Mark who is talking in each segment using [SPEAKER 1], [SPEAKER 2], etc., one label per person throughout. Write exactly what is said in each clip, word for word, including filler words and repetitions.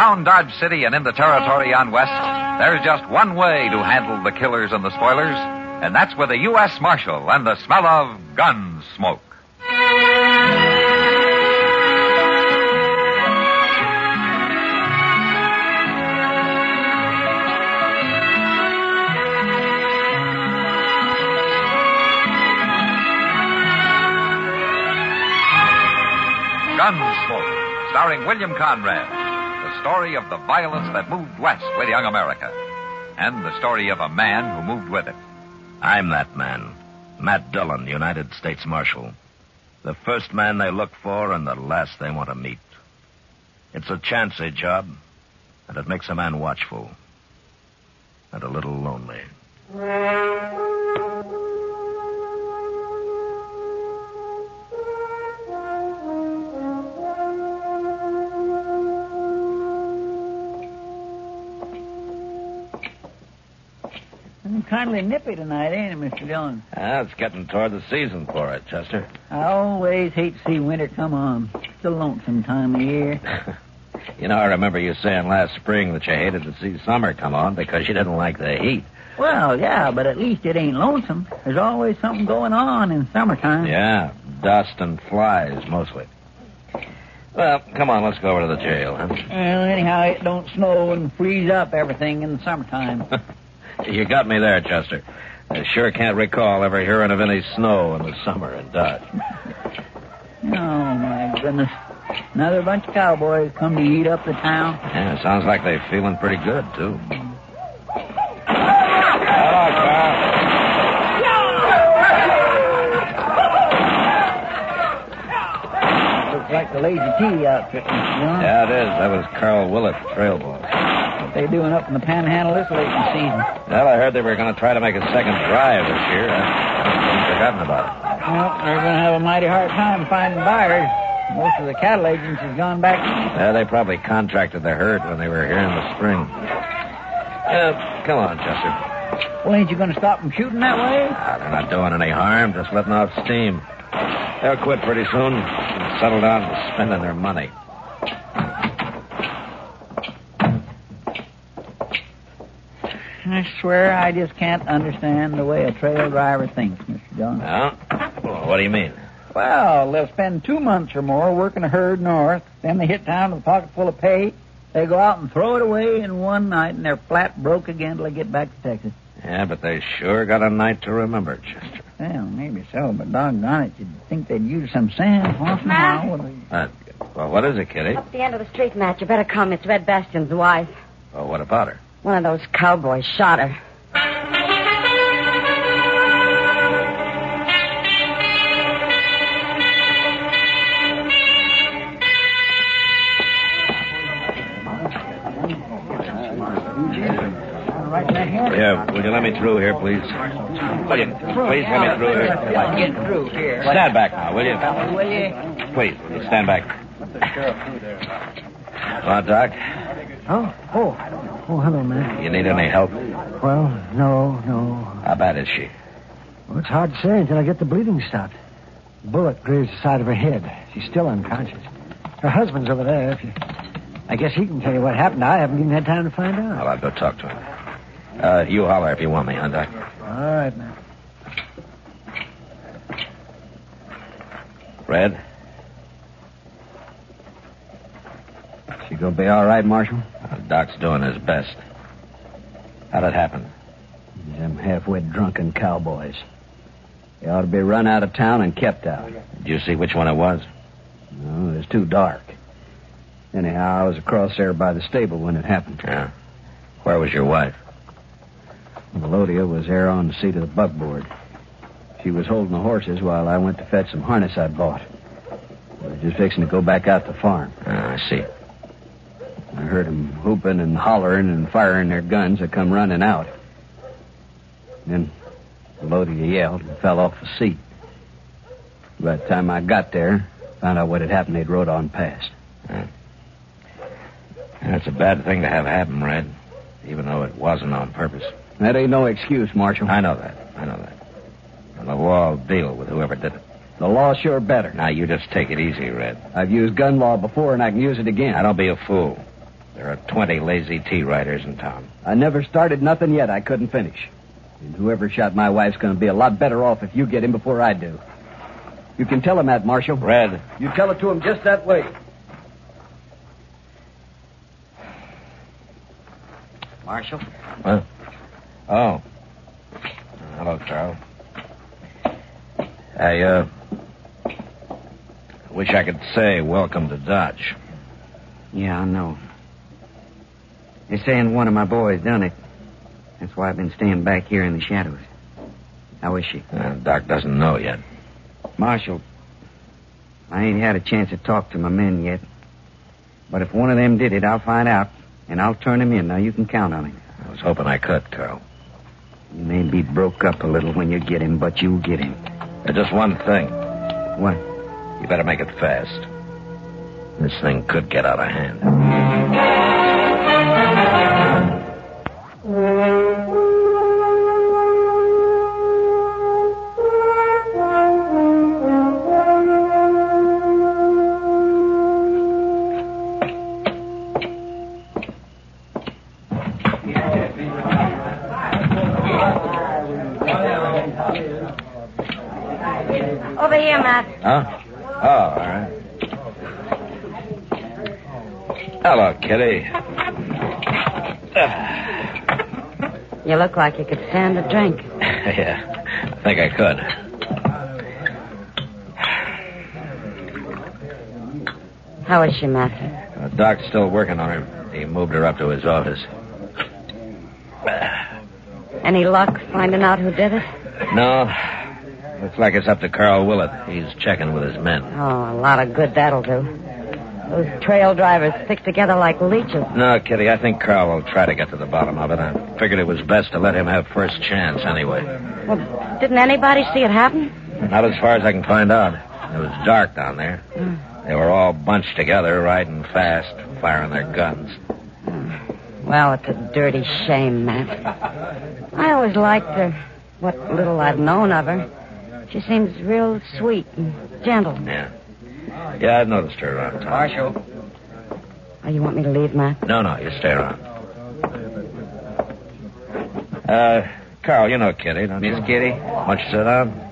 [SPEAKER 1] Around Dodge City and in the territory on West, there's just one way to handle the killers and the spoilers, and that's with a U S Marshal and the smell of gun smoke. Gunsmoke, starring William Conrad. The story of the violence that moved west with young America. And the story of a man who moved with it.
[SPEAKER 2] I'm that man. Matt Dillon, United States Marshal. The first man they look for and the last they want to meet. It's a chancy job, and it makes a man watchful. And a little lonely.
[SPEAKER 3] Kindly nippy tonight, ain't it, Mister Dillon?
[SPEAKER 2] Ah, it's getting toward the season for it, Chester.
[SPEAKER 3] I always hate to see winter come on. It's a lonesome time of year.
[SPEAKER 2] You know, I remember you saying last spring that you hated to see summer come on because you didn't like the heat.
[SPEAKER 3] Well, yeah, but at least it ain't lonesome. There's always something going on in summertime.
[SPEAKER 2] Yeah, dust and flies, mostly. Well, come on, let's go over to the jail, huh?
[SPEAKER 3] Well, anyhow, it don't snow and freeze up everything in the summertime.
[SPEAKER 2] You got me there, Chester. I sure can't recall ever hearing of any snow in the summer in Dodge.
[SPEAKER 3] Oh, my goodness. Another bunch of cowboys come to eat up the town.
[SPEAKER 2] Yeah, it sounds like they're feeling pretty good, too.
[SPEAKER 1] Hello, Carl.
[SPEAKER 3] Looks like the Lazy T outfit, Mister Dillon.
[SPEAKER 2] Yeah, it is. That was Carl Willett, trail boss.
[SPEAKER 3] What they doing up in the Panhandle this late in the season?
[SPEAKER 2] Well, I heard they were going to try to make a second drive this year. I've forgotten about it.
[SPEAKER 3] Well, they're going to have a mighty hard time finding buyers. Most of the cattle agents have gone back east.
[SPEAKER 2] Yeah, they probably contracted the herd when they were here in the spring. Uh, come on, Chester.
[SPEAKER 3] Well, ain't you going to stop them shooting that way?
[SPEAKER 2] Ah, they're not doing any harm, just letting off steam. They'll quit pretty soon and settle down to spending their money.
[SPEAKER 3] I swear I just can't understand the way a trail driver thinks, Mister Dillon.
[SPEAKER 2] Well, well, what do you mean?
[SPEAKER 3] Well, they'll spend two months or more working a herd north. Then they hit town with a pocket full of pay. They go out and throw it away in one night, and they're flat broke again till they get back to Texas.
[SPEAKER 2] Yeah, but they sure got a night to remember, Chester.
[SPEAKER 3] Well, maybe so, but doggone it, you'd think they'd use some sand once in a while.
[SPEAKER 2] Uh, well, what is it, Kitty?
[SPEAKER 4] Up at the end of the street, Matt. You better come. It's Red Bastion's wife.
[SPEAKER 2] Well, what about her?
[SPEAKER 4] One of those cowboys shot her.
[SPEAKER 2] Yeah, will you let me through here, please? Will you? Please let me through here.
[SPEAKER 3] Get through here.
[SPEAKER 2] Stand back now, will you?
[SPEAKER 3] Will you?
[SPEAKER 2] Please, will you stand back? Well, Doc,
[SPEAKER 5] Oh, oh, oh, hello, man.
[SPEAKER 2] you need any help?
[SPEAKER 5] Well, no, no.
[SPEAKER 2] How bad is she?
[SPEAKER 5] Well, it's hard to say until I get the bleeding stopped. Bullet grazed the side of her head. She's still unconscious. Her husband's over there. If you... I guess he can tell you what happened. I haven't even had time to find out.
[SPEAKER 2] Well, I'll go talk to him. Uh, you holler if you want me, huh, Doc?
[SPEAKER 5] All right, man.
[SPEAKER 2] Red?
[SPEAKER 5] She gonna be all right, Marshal?
[SPEAKER 2] Uh, Doc's doing his best. How'd it happen?
[SPEAKER 5] Them halfway drunken cowboys. They ought to be run out of town and kept out.
[SPEAKER 2] Did you see which one it was?
[SPEAKER 5] No, it was too dark. Anyhow, I was across there by the stable when it happened.
[SPEAKER 2] Yeah. Where was your wife?
[SPEAKER 5] Melodia was there on the seat of the buckboard. She was holding the horses while I went to fetch some harness I'd bought. We were just fixing to go back out to the farm.
[SPEAKER 2] Ah, I see.
[SPEAKER 5] I heard them whooping and hollering and firing their guns. I come running out. Then Melodia yelled and fell off the seat. By the time I got there, found out what had happened, they'd rode on past.
[SPEAKER 2] Yeah. That's a bad thing to have happen, Red, even though it wasn't on purpose.
[SPEAKER 5] That ain't no excuse, Marshal.
[SPEAKER 2] I know that. I know that. And the law will deal with whoever did it.
[SPEAKER 5] The law's sure better.
[SPEAKER 2] Now, you just take it easy, Red.
[SPEAKER 5] I've used gun law before, and I can use it again.
[SPEAKER 2] Now, don't be a fool. There are twenty lazy tea writers in town.
[SPEAKER 5] I never started nothing yet I couldn't finish. And whoever shot my wife's going to be a lot better off if you get him before I do. You can tell him that, Marshal.
[SPEAKER 2] Red.
[SPEAKER 5] You tell it to him just that way.
[SPEAKER 3] Marshal?
[SPEAKER 2] Huh? Oh. Hello, Carl. I, uh... wish I could say welcome to Dodge.
[SPEAKER 3] Yeah, I know. They're saying one of my boys done it. That's why I've been staying back here in the shadows. How is she?
[SPEAKER 2] Uh, Doc doesn't know yet.
[SPEAKER 3] Marshal, I ain't had a chance to talk to my men yet. But if one of them did it, I'll find out, and I'll turn him in. Now, you can count on him.
[SPEAKER 2] I was hoping I could, Carl.
[SPEAKER 3] You may be broke up a little when you get him, but you'll get him.
[SPEAKER 2] Uh, just one thing.
[SPEAKER 3] What?
[SPEAKER 2] You better make it fast. This thing could get out of hand.
[SPEAKER 4] Over here, Matt.
[SPEAKER 2] Huh? Oh, all right. Hello, Kitty.
[SPEAKER 4] You look like you could stand a drink.
[SPEAKER 2] Yeah, I think I could.
[SPEAKER 4] How is she, Matt?
[SPEAKER 2] Uh, Doc's still working on her. He moved her up to his office.
[SPEAKER 4] Any luck finding out who did it?
[SPEAKER 2] No. Looks like it's up to Carl Willett. He's checking with his men.
[SPEAKER 4] Oh, a lot of good that'll do. Those trail drivers stick together like leeches.
[SPEAKER 2] No, Kitty, I think Carl will try to get to the bottom of it. I figured it was best to let him have first chance anyway.
[SPEAKER 4] Well, didn't anybody see it happen?
[SPEAKER 2] Not as far as I can find out. It was dark down there.
[SPEAKER 4] Mm.
[SPEAKER 2] They were all bunched together, riding fast, firing their guns.
[SPEAKER 4] Mm. Well, it's a dirty shame, Matt. I always liked her, what little I've known of her. She seems real sweet and gentle.
[SPEAKER 2] Yeah. Yeah, I've noticed her around town.
[SPEAKER 3] Marshal.
[SPEAKER 4] Oh, you want me to leave, Matt?
[SPEAKER 2] No, no, you stay around. Uh, Carl, you know Kitty, don't you?
[SPEAKER 3] Miss Kitty?
[SPEAKER 2] Want you to sit down?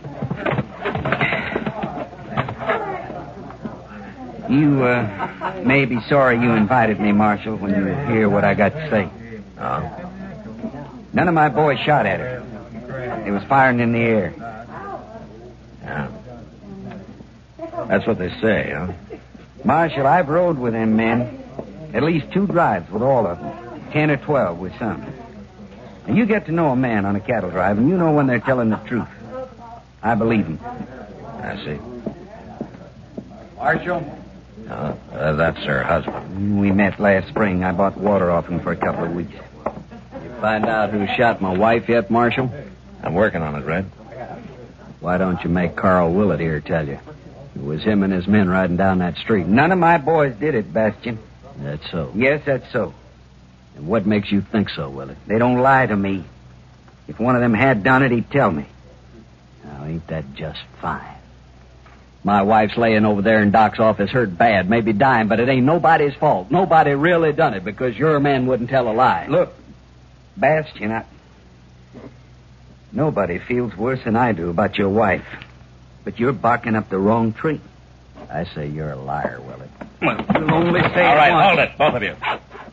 [SPEAKER 3] You, uh, may be sorry you invited me, Marshal, when you hear what I got to say.
[SPEAKER 2] Oh?
[SPEAKER 3] None of my boys shot at her. They was firing in the air.
[SPEAKER 2] Yeah. That's what they say, huh?
[SPEAKER 3] Marshal, I've rode with them men. At least two drives with all of them. Ten or twelve with some. And you get to know a man on a cattle drive, and you know when they're telling the truth. I believe them.
[SPEAKER 2] I see.
[SPEAKER 3] Marshal?
[SPEAKER 2] Uh, uh, that's her husband.
[SPEAKER 3] We met last spring. I bought water off him for a couple of weeks.
[SPEAKER 5] You find out who shot my wife yet, Marshal?
[SPEAKER 2] I'm working on it, Red.
[SPEAKER 5] Why don't you make Carl Willett here tell you? It was him and his men riding down that street.
[SPEAKER 3] None of my boys did it, Bastian.
[SPEAKER 5] That's so.
[SPEAKER 3] Yes, that's so.
[SPEAKER 5] And what makes you think so, Willett?
[SPEAKER 3] They don't lie to me. If one of them had done it, he'd tell me.
[SPEAKER 5] Now, ain't that just fine? My wife's laying over there in Doc's office hurt bad, maybe dying, but it ain't nobody's fault. Nobody really done it because your men wouldn't tell a lie.
[SPEAKER 3] Look, Bastian, I... Nobody feels worse than I do about your wife. But you're barking up the wrong tree.
[SPEAKER 5] I say you're a liar, Willett.
[SPEAKER 3] Well, you'll only say
[SPEAKER 2] All
[SPEAKER 3] it
[SPEAKER 2] right,
[SPEAKER 3] once.
[SPEAKER 2] hold it, both of you.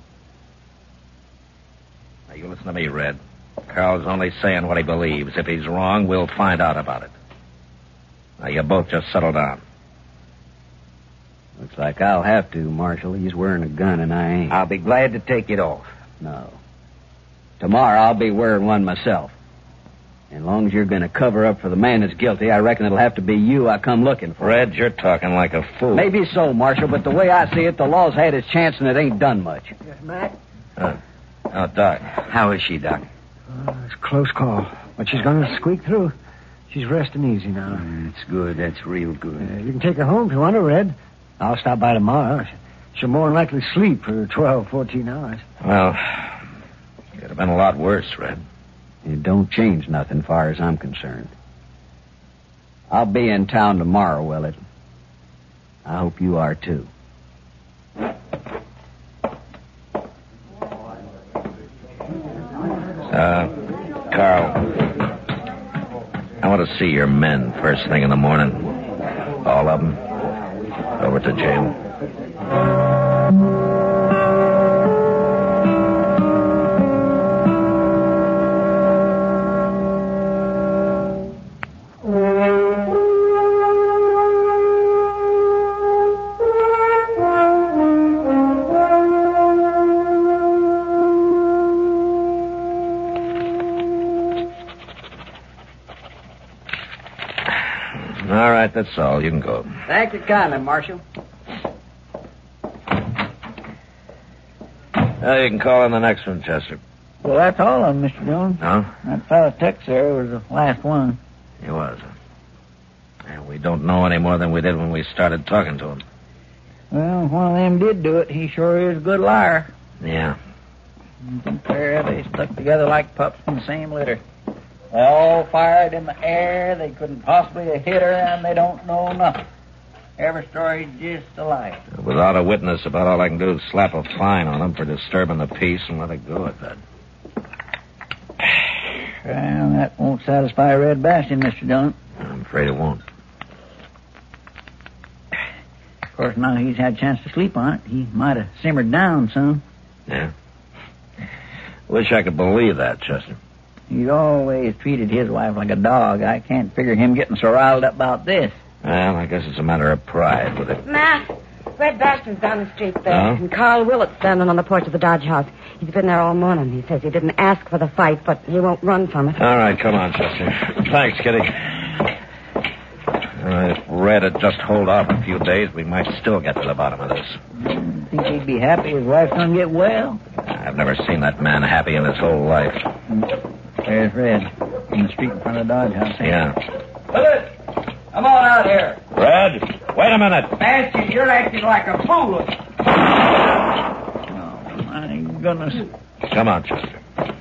[SPEAKER 2] Now, you listen to me, Red. Carl's only saying what he believes. If he's wrong, we'll find out about it. Now, you both just settle down.
[SPEAKER 5] Looks like I'll have to, Marshal. He's wearing a gun and I ain't.
[SPEAKER 3] I'll be glad to take it off.
[SPEAKER 5] No. Tomorrow I'll be wearing one myself. As long as you're going to cover up for the man that's guilty, I reckon it'll have to be you I come looking for.
[SPEAKER 2] Red, you're talking like a fool.
[SPEAKER 5] Maybe so, Marshal, but the way I see it, the law's had its chance and it ain't done much.
[SPEAKER 6] Yes, Matt?
[SPEAKER 2] Uh, oh, Doc.
[SPEAKER 3] How is she, Doc?
[SPEAKER 6] Uh, it's a close call. But she's going to squeak through. She's resting easy now.
[SPEAKER 3] That's good. That's real good.
[SPEAKER 6] Uh, you can take her home if you want her, Red. I'll stop by tomorrow. She'll more than likely sleep for twelve, fourteen hours.
[SPEAKER 2] Well, it could have been a lot worse, Red.
[SPEAKER 5] It don't change nothing far as I'm concerned. I'll be in town tomorrow, Willett. I hope you are, too.
[SPEAKER 2] Uh, Carl, I want to see your men first thing in the morning. All of them. Over to jail. All right, that's all. You can go.
[SPEAKER 3] Thank you kindly, Marshal.
[SPEAKER 2] Now you can call in the next one, Chester.
[SPEAKER 7] Well, that's all of them, Mister Jones.
[SPEAKER 2] No?
[SPEAKER 7] That fellow Tex there was the last one.
[SPEAKER 2] He was. And we don't know any more than we did when we started talking to him.
[SPEAKER 7] Well, if one of them did do it, he sure is a good liar.
[SPEAKER 2] Yeah.
[SPEAKER 7] Compare, they stuck together like pups in the same litter. They all fired in the air. They couldn't possibly have hit her, and they don't know nothing. Every story just alike.
[SPEAKER 2] Without a witness, about all I can do is slap a fine on them for disturbing the peace and let it go at that.
[SPEAKER 7] Well, that won't satisfy Red Bastion, Mister Jones.
[SPEAKER 2] I'm afraid it won't.
[SPEAKER 7] Of course, now he's had a chance to sleep on it, he might have simmered down some.
[SPEAKER 2] Yeah. Wish I could believe that, Chester.
[SPEAKER 7] He's always treated his wife like a dog. I can't figure him getting so riled up about this.
[SPEAKER 2] Well, I guess it's a matter of pride with it.
[SPEAKER 4] Matt, Red Bastion's down the street there.
[SPEAKER 2] Oh?
[SPEAKER 4] And Carl Willett's standing on the porch of the Dodge House. He's been there all morning. He says he didn't ask for the fight, but he won't run from it.
[SPEAKER 2] All right, come on, Chester. Thanks, Kitty. Uh, if Red had just hold off a few days, we might still get to the bottom of this.
[SPEAKER 7] Think he'd be happy his wife's gonna get well?
[SPEAKER 2] I've never seen that man happy in his whole life.
[SPEAKER 7] There's Red, in the street in front of the Dodge House.
[SPEAKER 2] Yeah.
[SPEAKER 3] Willet, come on out here.
[SPEAKER 2] Red, wait a minute.
[SPEAKER 3] Bastion, you're acting like a fool.
[SPEAKER 7] Oh, my goodness.
[SPEAKER 2] Come on, Chester.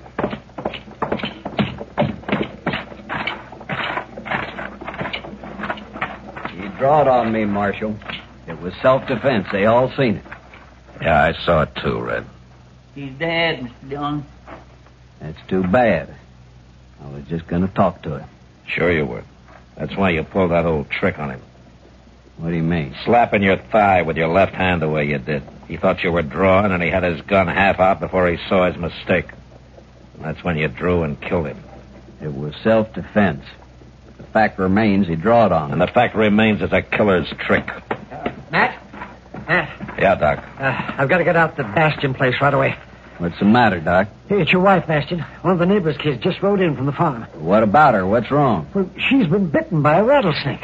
[SPEAKER 5] He drawed on me, Marshal. It was self-defense. They all seen it.
[SPEAKER 2] Yeah, I saw it too, Red.
[SPEAKER 7] He's dead, Mister Jones.
[SPEAKER 5] That's too bad. I was just going to talk to him.
[SPEAKER 2] Sure you were. That's why you pulled that old trick on him.
[SPEAKER 5] What do you mean?
[SPEAKER 2] Slapping your thigh with your left hand the way you did. He thought you were drawing, and he had his gun half out before he saw his mistake. And that's when you drew and killed him.
[SPEAKER 5] It was self-defense. The fact remains he drawed on
[SPEAKER 2] And
[SPEAKER 5] me.
[SPEAKER 2] the fact remains it's a killer's trick.
[SPEAKER 8] Uh, Matt? Matt?
[SPEAKER 2] Yeah, Doc.
[SPEAKER 8] Uh, I've got to get out to the Bastion place right away.
[SPEAKER 5] What's the matter, Doc?
[SPEAKER 8] Hey, it's your wife, Bastion. One of the neighbor's kids just rode in from the farm.
[SPEAKER 5] What about her? What's wrong?
[SPEAKER 8] Well, she's been bitten by a rattlesnake.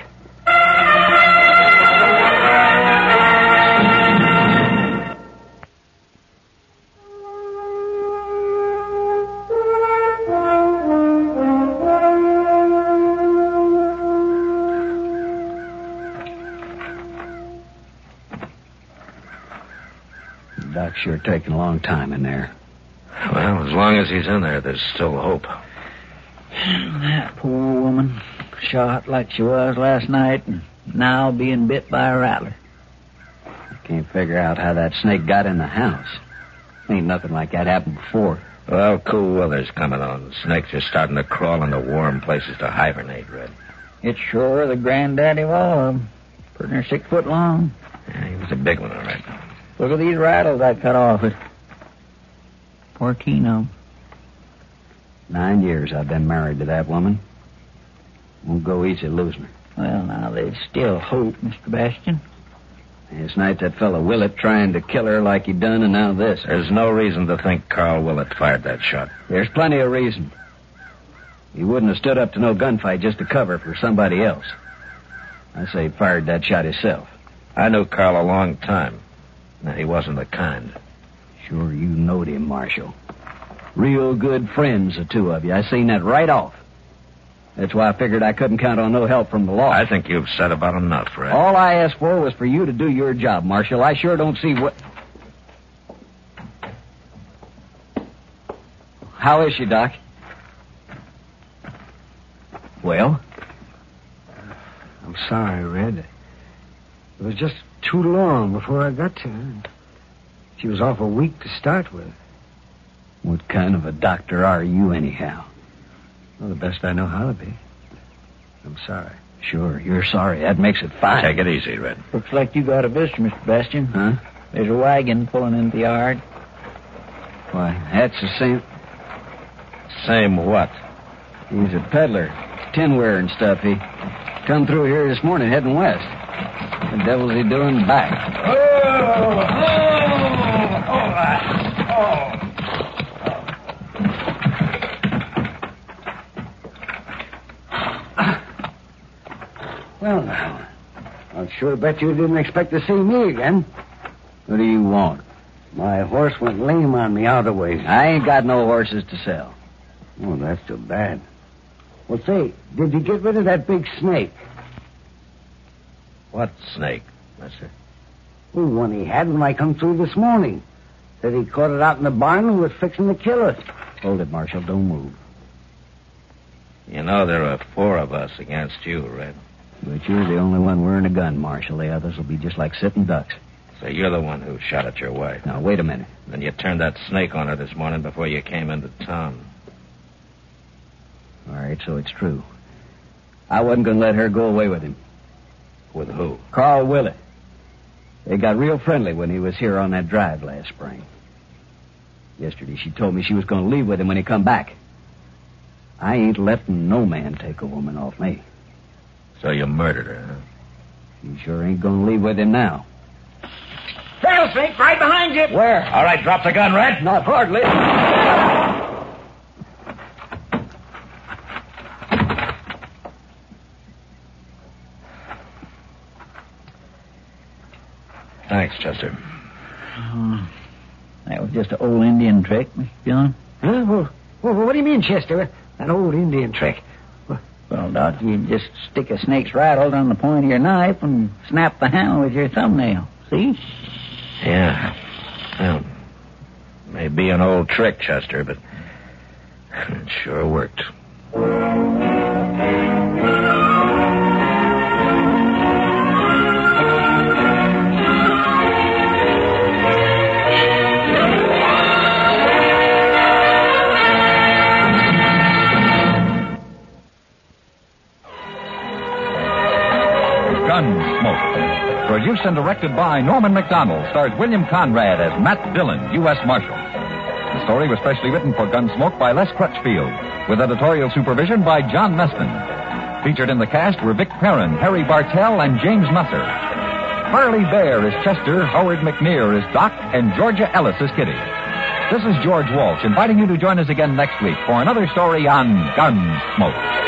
[SPEAKER 5] Doc's sure taking a long time in there.
[SPEAKER 2] Well, as long as he's in there, there's still hope.
[SPEAKER 7] That poor woman, shot like she was last night, and now being bit by a rattler.
[SPEAKER 5] I can't figure out how that snake got in the house. Ain't nothing like that happened before.
[SPEAKER 2] Well, cool weather's coming on. Snakes are starting to crawl into warm places to hibernate, Red.
[SPEAKER 7] It's sure the granddaddy of all of them. Pretty near six foot long.
[SPEAKER 2] Yeah, he was a big one, all right.
[SPEAKER 7] Look at these rattles I cut off it. Poor Keno.
[SPEAKER 5] Nine years I've been married to that woman. Won't go easy losing her.
[SPEAKER 7] Well, now, there's still hope, Mister Bastion.
[SPEAKER 5] Last night that fellow Willett trying to kill her like he done, and now this.
[SPEAKER 2] There's no reason to think Carl Willett fired that shot.
[SPEAKER 5] There's plenty of reason. He wouldn't have stood up to no gunfight just to cover for somebody else. I say he fired that shot himself.
[SPEAKER 2] I knew Carl a long time. Now, he wasn't the kind.
[SPEAKER 5] Sure you knowed him, Marshal. Real good friends, the two of you. I seen that right off. That's why I figured I couldn't count on no help from the law.
[SPEAKER 2] I think you've said about enough, Red.
[SPEAKER 5] All I asked for was for you to do your job, Marshal. I sure don't see what... How is she, Doc? Well?
[SPEAKER 6] I'm sorry, Red. It was just too long before I got to her. She was awful weak to start with.
[SPEAKER 5] What kind of a doctor are you, anyhow?
[SPEAKER 6] Well, the best I know how to be. I'm sorry.
[SPEAKER 5] Sure, you're sorry. That makes it fine.
[SPEAKER 2] Take it easy, Red.
[SPEAKER 7] Looks like you got a visitor, Mister Bastian.
[SPEAKER 5] Huh?
[SPEAKER 7] There's a wagon pulling into the yard.
[SPEAKER 5] Why, that's the same.
[SPEAKER 2] Same what?
[SPEAKER 5] He's a peddler. Tinware and stuff. He come through here this morning heading west. The devil's he doing back?
[SPEAKER 7] Oh! Oh! Oh! Oh!
[SPEAKER 6] Well, now, I'll sure bet you didn't expect to see me again.
[SPEAKER 5] What do you want?
[SPEAKER 6] My horse went lame on me out of the way.
[SPEAKER 5] I ain't got no horses to sell.
[SPEAKER 6] Oh, that's too bad. Well, say, did you get rid of that big snake?
[SPEAKER 2] What snake, mister?
[SPEAKER 6] The one he had when I come through this morning. Said he caught it out in the barn and was fixing to kill it.
[SPEAKER 5] Hold it, Marshal. Don't move.
[SPEAKER 2] You know there are four of us against you, Red.
[SPEAKER 5] But you're the only one wearing a gun, Marshal. The others will be just like sitting ducks.
[SPEAKER 2] So you're the one who shot at your wife.
[SPEAKER 5] Now, wait a minute.
[SPEAKER 2] Then you turned that snake on her this morning before you came into town.
[SPEAKER 5] All right, so it's true. I wasn't going to let her go away with him.
[SPEAKER 2] With who?
[SPEAKER 5] Carl Willett. They got real friendly when he was here on that drive last spring. Yesterday she told me she was going to leave with him when he come back. I ain't letting no man take a woman off me.
[SPEAKER 2] So you murdered her, huh?
[SPEAKER 5] You sure ain't going to leave with him now.
[SPEAKER 6] Rattlesnake right behind you.
[SPEAKER 5] Where?
[SPEAKER 2] All right, drop the gun, Red.
[SPEAKER 5] Not hardly.
[SPEAKER 2] Thanks, Chester.
[SPEAKER 7] Oh, that was just an old Indian trick, Mister Dillon.
[SPEAKER 6] Huh? Well, well, what do you mean, Chester? An old Indian trick.
[SPEAKER 7] Well, Doc, you just stick a snake's rattle on the point of your knife and snap the handle with your thumbnail. See?
[SPEAKER 2] Yeah. Well, may be an old trick, Chester, but it sure worked.
[SPEAKER 1] Gunsmoke. Produced and directed by Norman McDonald, stars William Conrad as Matt Dillon, U S Marshal. The story was specially written for Gunsmoke by Les Crutchfield, with editorial supervision by John Meston. Featured in the cast were Vic Perrin, Harry Bartell, and James Nusser. Harley Bear is Chester, Howard McNear is Doc, and Georgia Ellis is Kitty. This is George Walsh, inviting you to join us again next week for another story on Gunsmoke.